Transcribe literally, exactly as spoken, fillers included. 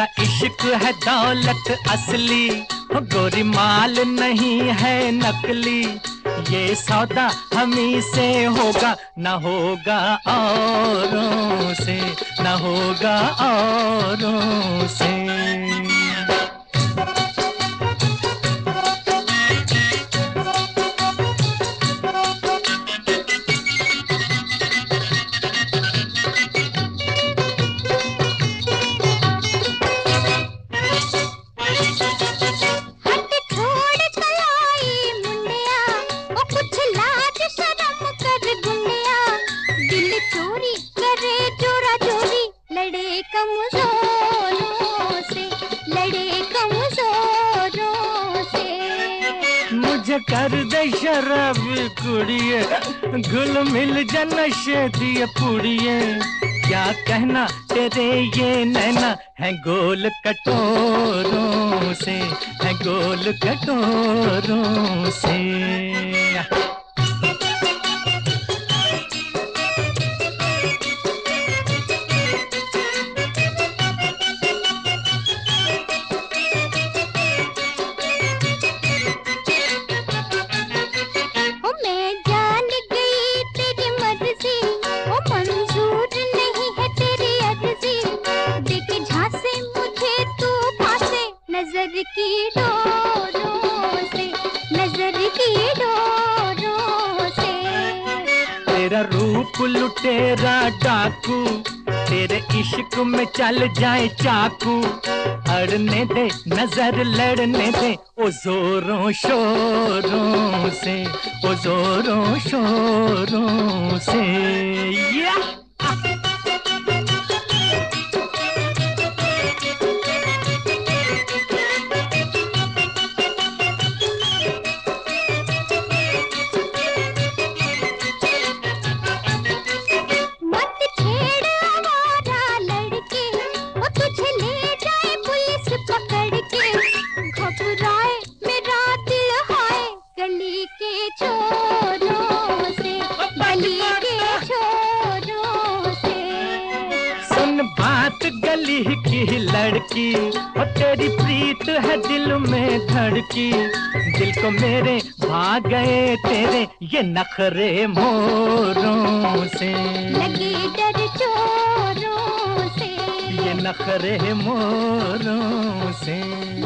इश्क है दौलत असली, गोरी माल नहीं है नकली। ये सौदा हमी से होगा, न होगा औरों से, न होगा औरों से। मुझे कर दे शराब कुड़िए, घुल मिल जा नशे दिए पुड़िए। क्या कहना तेरे ये नैना है गोल कटोरों से, है गोल कटोरों से। नजर की डोरों से, नजर की डोरों से। तेरा रूप लुटेरा डाकू, तेरे इश्क में चल जाए चाकू। अड़ने दे नजर लड़ने दे, ओ जोरों शोरों से, ओ जोरों शोरों से। या बात गली की लड़की, और तेरी प्रीत है दिल में धड़की। दिल को मेरे भाग गए तेरे ये नखरे मोरों से, लगे डर चोरों से, ये नखरे मोरों से।